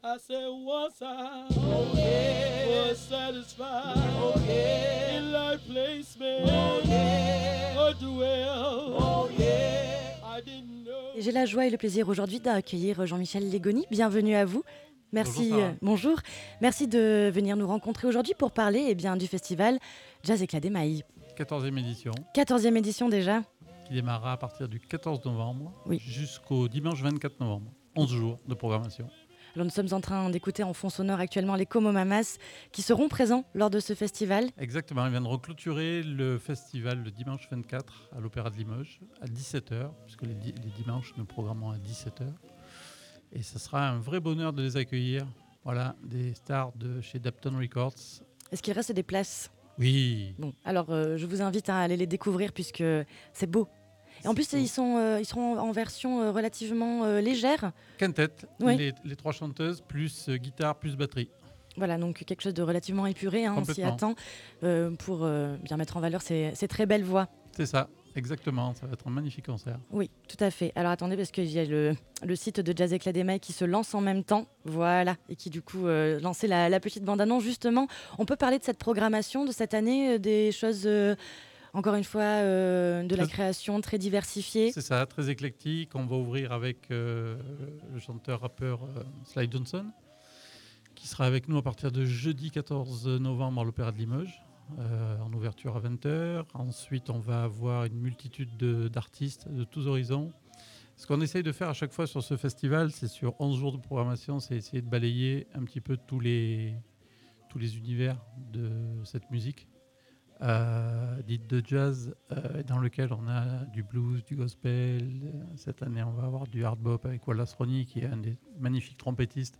I said once I was satisfied in life placement. Oh, well, I didn't know. J'ai la joie et le plaisir aujourd'hui d'accueillir Jean-Michel Légoni. Bienvenue à vous. Bonjour Merci, Sarah. bonjour. Merci de venir nous rencontrer aujourd'hui pour parler du festival Jazz Éclat d'Émail. 14e édition 14e édition déjà. qui démarrera à partir du 14 novembre Oui. jusqu'au dimanche 24 novembre. 11 jours de programmation. Alors nous sommes en train d'écouter en fond sonore actuellement les Como Mamas qui seront présents lors de ce festival. Exactement, ils viennent reclôturer le festival le dimanche 24 à l'Opéra de Limoges à 17h, puisque les dimanches nous programmons à 17h. Et ce sera un vrai bonheur de les accueillir. Voilà, des stars de chez Dapton Records. Est-ce qu'il reste des places ? Oui, Bon, alors je vous invite à aller les découvrir puisque c'est beau. Et en plus, C'est beau. ils seront en version relativement légère. Quintet, Oui. les trois chanteuses, plus guitare, plus batterie. Voilà, donc quelque chose de relativement épuré, on s'y Complètement. attend pour bien mettre en valeur ces très belles voix. C'est ça, exactement, ça va être un magnifique concert. Oui, tout à fait. Alors attendez, parce qu'il y a le site de Jazz Éclat d'Émail qui se lance en même temps, voilà, et qui du coup lançait la petite bande-annonce. Justement, on peut parler de cette programmation de cette année, des choses, encore une fois, de la création très diversifiée. C'est ça, très éclectique. On va ouvrir avec le chanteur-rappeur Sly Johnson, qui sera avec nous à partir de jeudi 14 novembre à l'Opéra de Limoges, en ouverture à 20h. Ensuite, on va avoir une multitude d'artistes de tous horizons. Ce qu'on essaye de faire à chaque fois sur ce festival, c'est sur 11 jours de programmation, c'est essayer de balayer un petit peu tous les univers de cette musique. Dite de jazz, dans lequel on a du blues, du gospel. Cette année, on va avoir du hard bop avec Wallace Roney, qui est un des magnifiques trompettistes,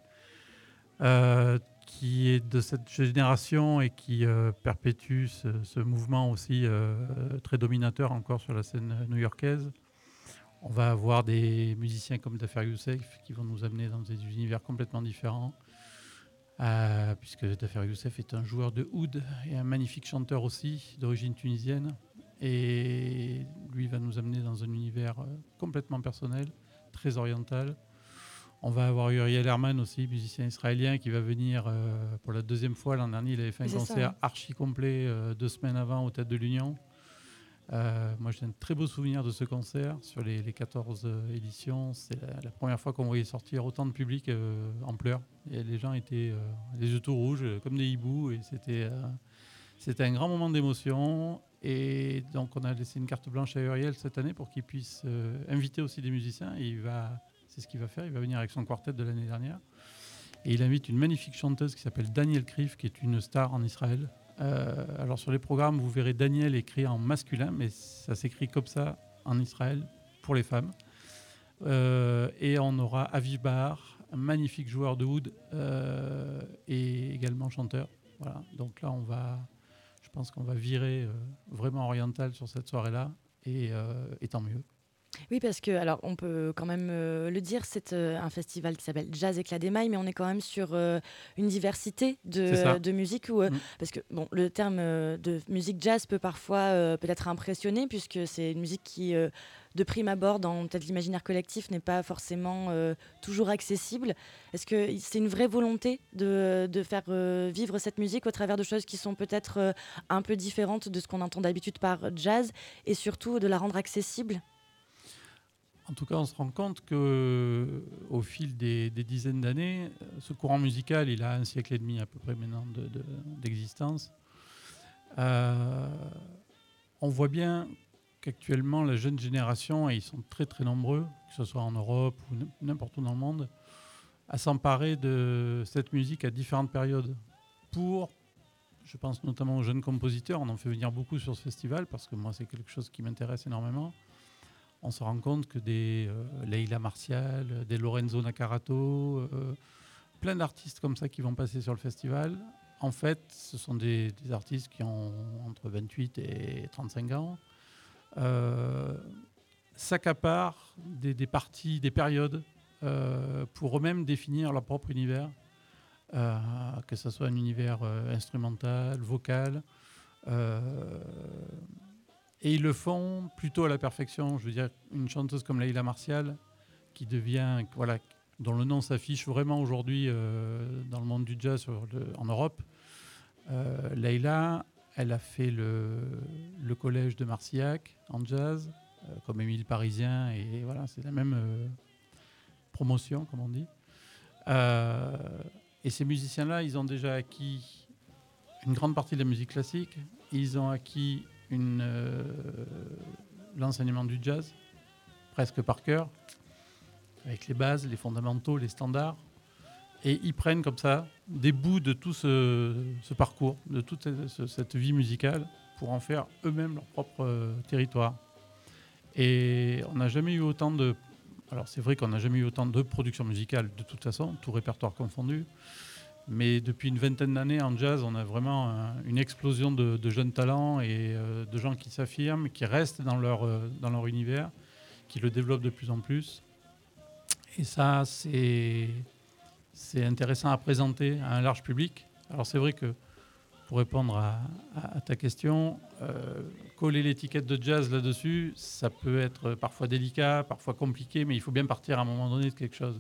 qui est de cette génération et qui perpétue ce mouvement aussi très dominateur encore sur la scène new-yorkaise. On va avoir des musiciens comme Dafer Youssef qui vont nous amener dans des univers complètement différents. Puisque Dafer Youssef est un joueur de oud et un magnifique chanteur aussi, d'origine tunisienne. Et lui va nous amener dans un univers complètement personnel, très oriental. On va avoir Uriel Herman aussi, musicien israélien, qui va venir pour la deuxième fois. L'an dernier, il avait fait un concert archi complet 2 semaines avant au Théâtre de l'Union. Moi, j'ai un très beau souvenir de ce concert sur les 14 éditions. C'est la première fois qu'on voyait sortir autant de public en pleurs. Et les gens étaient les yeux tout rouges, comme des hiboux. Et c'était un grand moment d'émotion. Et donc, on a laissé une carte blanche à Uriel cette année pour qu'il puisse inviter aussi des musiciens. Et c'est ce qu'il va faire. Il va venir avec son quartet de l'année dernière. Et il invite une magnifique chanteuse qui s'appelle Danielle Krif, qui est une star en Israël. Alors sur les programmes, vous verrez Daniel écrit en masculin, mais ça s'écrit comme ça en Israël pour les femmes. Et on aura Aviv Bahar, un magnifique joueur de oud et également chanteur. Voilà. Donc là, je pense qu'on va virer vraiment oriental sur cette soirée-là, et tant mieux. Oui, parce que, alors, on peut quand même le dire, c'est un festival qui s'appelle Jazz Éclat d'Émail, mais on est quand même sur une diversité de musique. Parce que bon, le terme de musique jazz peut parfois peut-être impressionner, puisque c'est une musique qui, de prime abord, dans peut-être l'imaginaire collectif, n'est pas forcément toujours accessible. Est-ce que c'est une vraie volonté de faire vivre cette musique au travers de choses qui sont peut-être un peu différentes de ce qu'on entend d'habitude par jazz, et surtout de la rendre accessible ? En tout cas, on se rend compte qu'au fil des dizaines d'années, ce courant musical, il a 1 siècle et demi à peu près maintenant d'existence. On voit bien qu'actuellement, la jeune génération, et ils sont très très nombreux, que ce soit en Europe ou n'importe où dans le monde, à s'emparer de cette musique à différentes périodes. Je pense notamment aux jeunes compositeurs, on en fait venir beaucoup sur ce festival, parce que moi, c'est quelque chose qui m'intéresse énormément. On se rend compte que des Leila Martial, des Lorenzo Naccarato, plein d'artistes comme ça qui vont passer sur le festival. En fait, ce sont des artistes qui ont entre 28 et 35 ans, s'accaparent des parties, des périodes, pour eux-mêmes définir leur propre univers, que ce soit un univers instrumental, vocal. Et ils le font plutôt à la perfection. Je veux dire, une chanteuse comme Leila Martial, qui devient dont le nom s'affiche vraiment aujourd'hui dans le monde du jazz en Europe. Leïla, elle a fait le collège de Marcillac en jazz, comme Émile Parisien, et voilà, c'est la même promotion, comme on dit. Et ces musiciens-là, ils ont déjà acquis une grande partie de la musique classique. Ils ont acquis l'enseignement du jazz, presque par cœur, avec les bases, les fondamentaux, les standards. Et ils prennent comme ça des bouts de tout ce parcours, de toute cette vie musicale, pour en faire eux-mêmes leur propre territoire. Et on n'a jamais eu autant de... Alors c'est vrai qu'on n'a jamais eu autant de production musicale, de toute façon, tout répertoire confondu. Mais depuis une vingtaine d'années en jazz, on a vraiment une explosion de jeunes talents et de gens qui s'affirment, qui restent dans leur univers, qui le développent de plus en plus. Et ça, c'est intéressant à présenter à un large public. Alors c'est vrai que, pour répondre à ta question, coller l'étiquette de jazz là-dessus, ça peut être parfois délicat, parfois compliqué, mais il faut bien partir à un moment donné de quelque chose.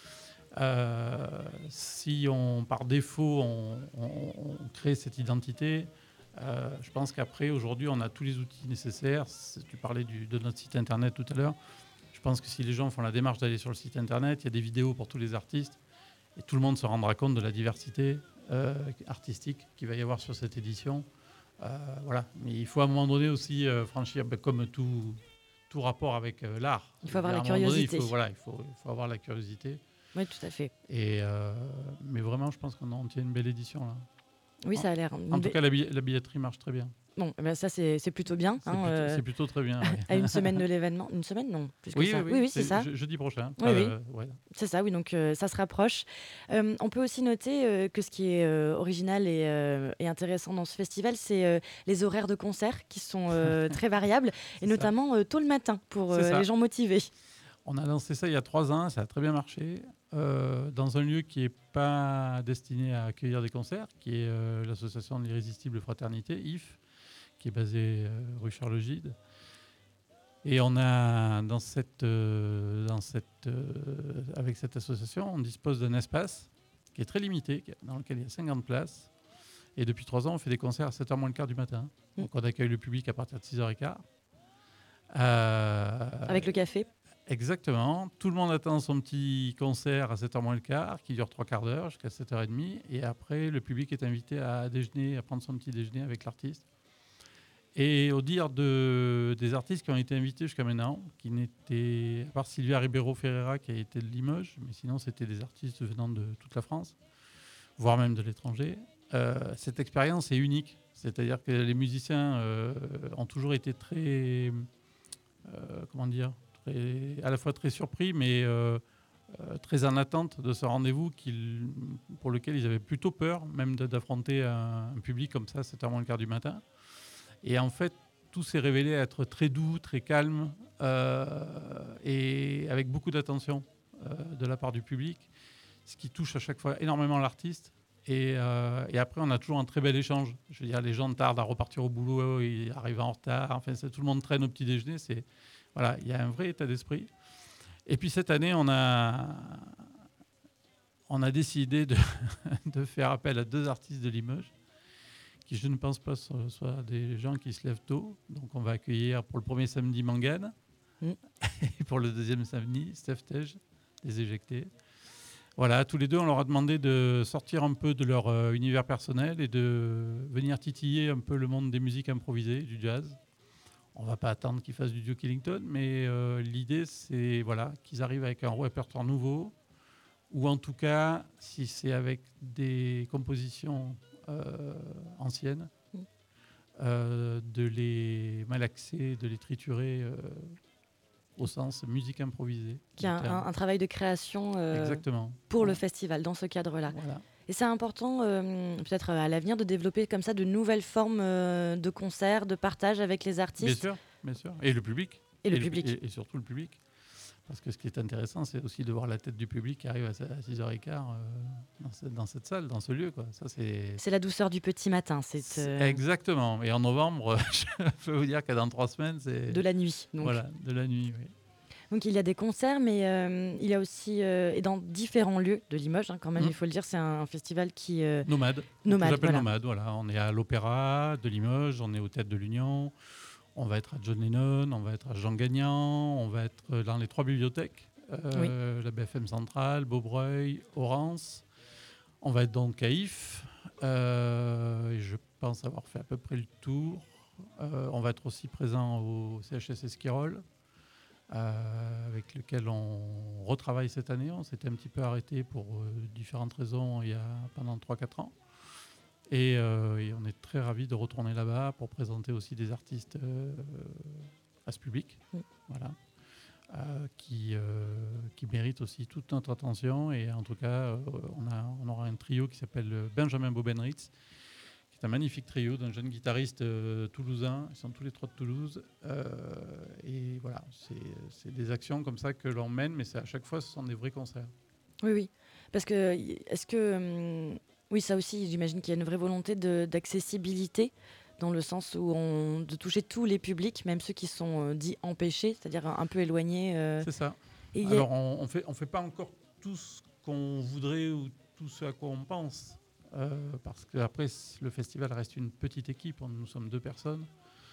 Si par défaut on crée cette identité, je pense qu'après, aujourd'hui, on a tous les outils nécessaires. Tu parlais de notre site internet tout à l'heure. Je pense que si les gens font la démarche d'aller sur le site internet, il y a des vidéos pour tous les artistes et tout le monde se rendra compte de la diversité artistique qu'il va y avoir sur cette édition. Voilà. Mais il faut à un moment donné aussi franchir, comme tout rapport avec l'art. Il faut avoir la curiosité. Il faut avoir la curiosité. Oui, tout à fait. Mais vraiment, je pense qu'on en tient une belle édition là. Oui, ça a l'air. En tout cas, la billetterie marche très bien. Bon, ben ça c'est plutôt bien. C'est plutôt très bien. Ouais. À une semaine de l'événement. Une semaine, non, plus que ça. Oui, c'est ça. Jeudi prochain. Oui. Ouais. C'est ça, oui, donc ça se rapproche. On peut aussi noter que ce qui est original et intéressant dans ce festival, c'est les horaires de concert qui sont très variables, et notamment tôt le matin pour les gens motivés. On a lancé ça il y a 3 ans, ça a très bien marché, dans un lieu qui n'est pas destiné à accueillir des concerts, qui est l'association de l'Irrésistible Fraternité, IF, qui est basée rue Charles Gide. Et on a, avec cette association, on dispose d'un espace qui est très limité, dans lequel il y a 50 places. Et depuis 3 ans, on fait des concerts à 7h moins le quart du matin. Donc on accueille le public à partir de 6h15. Avec le café. Exactement. Tout le monde attend son petit concert à 7h moins le quart, qui dure 3 quarts d'heure jusqu'à 7h30. Et après, le public est invité à déjeuner, à prendre son petit déjeuner avec l'artiste. Et au dire des artistes qui ont été invités jusqu'à maintenant, qui n'étaient, à part Sylvia Ribeiro Ferreira qui a été de Limoges, mais sinon c'était des artistes venant de toute la France, voire même de l'étranger, cette expérience est unique. C'est-à-dire que les musiciens ont toujours été très, à la fois très surpris, mais très en attente de ce rendez-vous pour lequel ils avaient plutôt peur, même d'affronter un public comme ça, 7h moins le quart du matin. Et en fait, tout s'est révélé être très doux, très calme, et avec beaucoup d'attention de la part du public, ce qui touche à chaque fois énormément l'artiste. Et après, on a toujours un très bel échange. Je veux dire, les gens tardent à repartir au boulot, ils arrivent en retard. Enfin, tout le monde traîne au petit déjeuner. Voilà, il y a un vrai état d'esprit. Et puis cette année, on a décidé de faire appel à 2 artistes de Limoges, qui, je ne pense pas, soient des gens qui se lèvent tôt. Donc, on va accueillir pour le premier samedi Mangane, et pour le deuxième samedi, Steph Tej, des Éjectés. Voilà, tous les 2, on leur a demandé de sortir un peu de leur univers personnel et de venir titiller un peu le monde des musiques improvisées, du jazz. On ne va pas attendre qu'ils fassent du Duke Ellington, mais l'idée, c'est qu'ils arrivent avec un répertoire nouveau, ou en tout cas, si c'est avec des compositions anciennes, de les malaxer, de les triturer au sens musique improvisée. Qui a un travail de création Exactement. Pour le festival, dans ce cadre-là. Voilà. Et c'est important, peut-être à l'avenir, de développer comme ça de nouvelles formes de concerts, de partage avec les artistes. Bien sûr. Et le public. Et surtout le public. Parce que ce qui est intéressant, c'est aussi de voir la tête du public qui arrive à 6h15 dans cette salle, dans ce lieu, quoi. Ça, c'est la douceur du petit matin. Exactement. Et en novembre, je peux vous dire que dans 3 semaines, c'est... De la nuit. Donc. Voilà, de la nuit, oui. Donc il y a des concerts, mais il y a aussi, et dans différents lieux de Limoges, quand même, il faut le dire, c'est un festival qui... Nomade. Nomade, voilà. Nomade, voilà. On est à l'Opéra de Limoges, on est au Théâtre de l'Union, on va être à John Lennon, on va être à Jean Gagnan, on va être dans les 3 bibliothèques, la BFM Centrale, Beaubreuil, Orance. On va être donc à IF, et je pense avoir fait à peu près le tour. On va être aussi présent au CHS Esquirol, avec lequel on retravaille cette année. On s'était un petit peu arrêté pour différentes raisons pendant 3-4 ans. Et on est très ravis de retourner là-bas pour présenter aussi des artistes à ce public. Voilà. Qui mérite aussi toute notre attention. Et en tout cas, on aura un trio qui s'appelle Benjamin Bobenritz, qui est un magnifique trio d'un jeune guitariste toulousain. Ils sont tous les 3 de Toulouse. Et voilà, c'est des actions comme ça que l'on mène, mais à chaque fois, ce sont des vrais concerts. Oui. Parce que, est-ce que... oui, ça aussi, j'imagine qu'il y a une vraie volonté d'accessibilité, dans le sens où de toucher tous les publics, même ceux qui sont dits empêchés, c'est-à-dire un peu éloignés. C'est ça. Alors, on fait pas encore tout ce qu'on voudrait ou tout ce à quoi on pense, parce qu'après, le festival reste une petite équipe, nous sommes 2 personnes.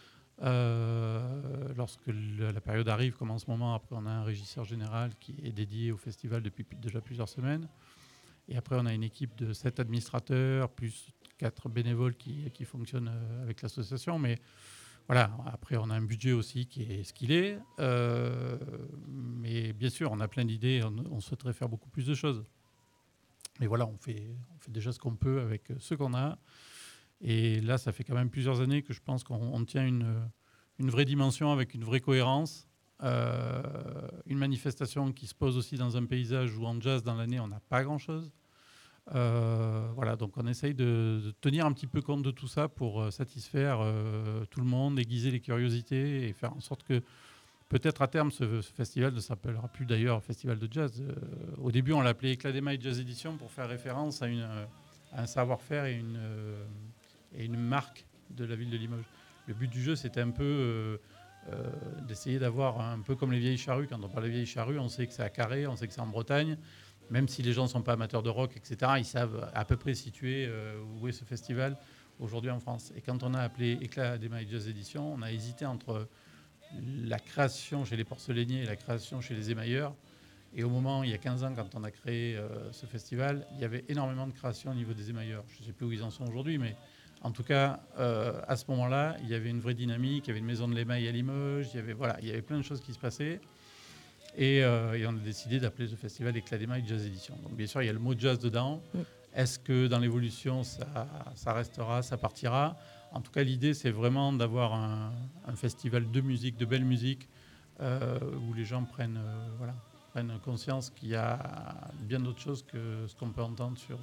Lorsque la période arrive, comme en ce moment, après on a un régisseur général qui est dédié au festival depuis déjà plusieurs semaines. Et après, on a une équipe de 7 administrateurs, plus 4 bénévoles qui fonctionnent avec l'association. Mais voilà, après, on a un budget aussi qui est ce qu'il est. Mais bien sûr, on a plein d'idées. On souhaiterait faire beaucoup plus de choses. Mais voilà, on fait déjà ce qu'on peut avec ce qu'on a. Et là, ça fait quand même plusieurs années que je pense qu'on tient une vraie dimension avec une vraie cohérence. Une manifestation qui se pose aussi dans un paysage où en jazz dans l'année on n'a pas grand chose. Voilà, donc on essaye de tenir un petit peu compte de tout ça pour satisfaire tout le monde, aiguiser les curiosités et faire en sorte que peut-être à terme ce festival ne s'appellera plus d'ailleurs Festival de Jazz. Au début on l'appelait Éclat des Mailles Jazz Edition pour faire référence à un savoir-faire et une marque de la ville de Limoges. Le but du jeu c'était un peu d'essayer d'avoir un peu comme les vieilles charrues. Quand on parle des vieilles charrues, on sait que c'est à Carré, on sait que c'est en Bretagne. Même si les gens ne sont pas amateurs de rock, etc., ils savent à peu près situer où est ce festival aujourd'hui en France. Et quand on a appelé Éclat des Mailles Jazz Edition, on a hésité entre la création chez les porcelainiers et la création chez les émailleurs. Et au moment, il y a 15 ans, quand on a créé ce festival, il y avait énormément de créations au niveau des émailleurs. Je ne sais plus où ils en sont aujourd'hui, mais en tout cas, à ce moment-là, il y avait une vraie dynamique, il y avait une maison de l'émail à Limoges, il y avait plein de choses qui se passaient. Et on a décidé d'appeler ce festival Éclat des Mailles Jazz Edition. Donc bien sûr, il y a le mot jazz dedans. Est-ce que dans l'évolution, ça restera, ça partira ? En tout cas, l'idée, c'est vraiment d'avoir un festival de musique, de belle musique, où les gens prennent conscience qu'il y a bien d'autres choses que ce qu'on peut entendre sur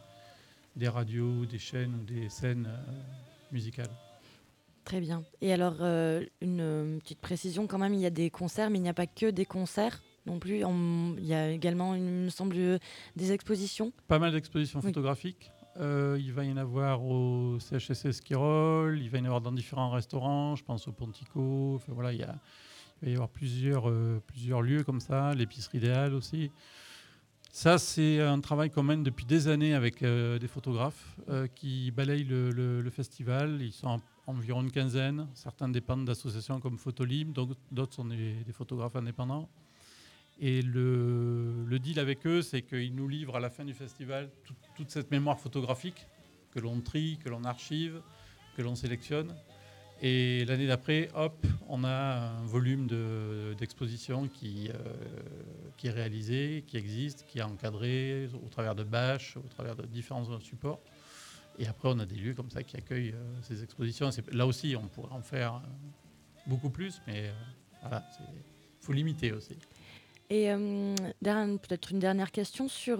des radios, des chaînes ou des scènes musicales. Très bien. Et alors, une petite précision quand même, il y a des concerts, mais il n'y a pas que des concerts non plus. Il y a également, il me semble, des expositions. Pas mal d'expositions photographiques. Il va y en avoir au CHSC Esquirol, il va y en avoir dans différents restaurants, je pense au Pontico. Enfin, voilà, il va y avoir plusieurs lieux comme ça, l'épicerie idéale aussi. Ça, c'est un travail qu'on mène depuis des années avec des photographes qui balayent le festival. Ils sont environ une quinzaine. Certains dépendent d'associations comme Photolib, d'autres sont des photographes indépendants. Et le deal avec eux, c'est qu'ils nous livrent à la fin du festival toute cette mémoire photographique que l'on trie, que l'on archive, que l'on sélectionne. Et l'année d'après, hop, on a un volume d'exposition qui est réalisé, qui existe, qui est encadré au travers de bâches, au travers de différents supports. Et après, on a des lieux comme ça qui accueillent ces expositions. Là aussi, on pourrait en faire beaucoup plus, mais voilà, il faut limiter aussi. Et peut-être une dernière question sur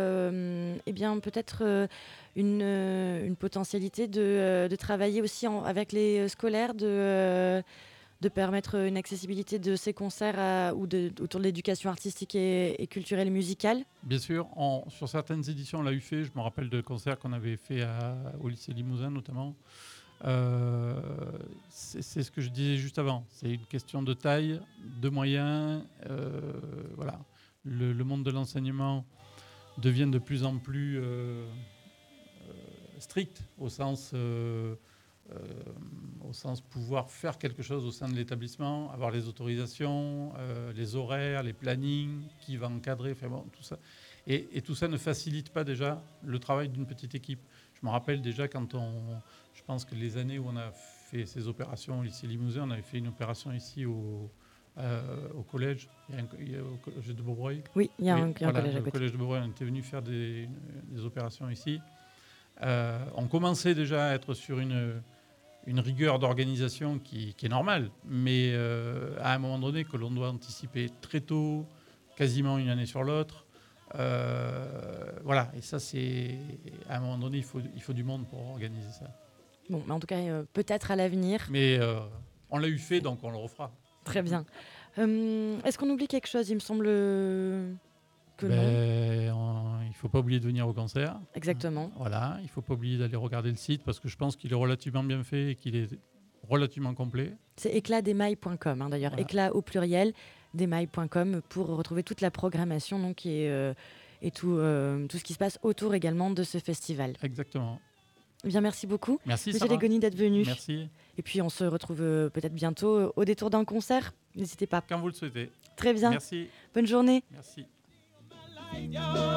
peut-être une potentialité de travailler aussi avec les scolaires, de permettre une accessibilité de ces concerts autour de l'éducation artistique et culturelle et musicale. Bien sûr, sur certaines éditions, on l'a eu fait. Je me rappelle de concerts qu'on avait fait au lycée Limousin notamment. C'est ce que je disais juste avant. C'est une question de taille, de moyens. Voilà. Le monde de l'enseignement devient de plus en plus strict au sens pouvoir faire quelque chose au sein de l'établissement, avoir les autorisations, les horaires, les plannings, qui va encadrer, enfin bon, tout ça. Et tout ça ne facilite pas déjà le travail d'une petite équipe. Je me rappelle déjà je pense que les années où on a fait ces opérations au lycée Limousin, on avait fait une opération ici au collège, au collège de Beaubreuil. Oui, il y a un collège à côté. Au collège de Beaubreuil, on était venu faire des opérations ici. On commençait déjà à être sur une rigueur d'organisation qui est normale, mais à un moment donné que l'on doit anticiper très tôt, quasiment une année sur l'autre. Voilà, et ça c'est à un moment donné il faut du monde pour organiser ça. Bon, mais en tout cas peut-être à l'avenir. Mais on l'a eu fait, donc on le refera. Très bien. Est-ce qu'on oublie quelque chose? Il me semble que non. Il ne faut pas oublier de venir au concert. Exactement. Voilà, il ne faut pas oublier d'aller regarder le site parce que je pense qu'il est relativement bien fait et qu'il est relativement complet. C'est éclatdesmailles.com, d'ailleurs, voilà. Éclat au pluriel, desmailles.com pour retrouver toute la programmation donc, et tout ce qui se passe autour également de ce festival. Exactement. Bien, merci beaucoup. Merci Monsieur Legoni d'être venu. Merci. Et puis on se retrouve peut-être bientôt au détour d'un concert. N'hésitez pas. Quand vous le souhaitez. Très bien. Merci. Bonne journée. Merci.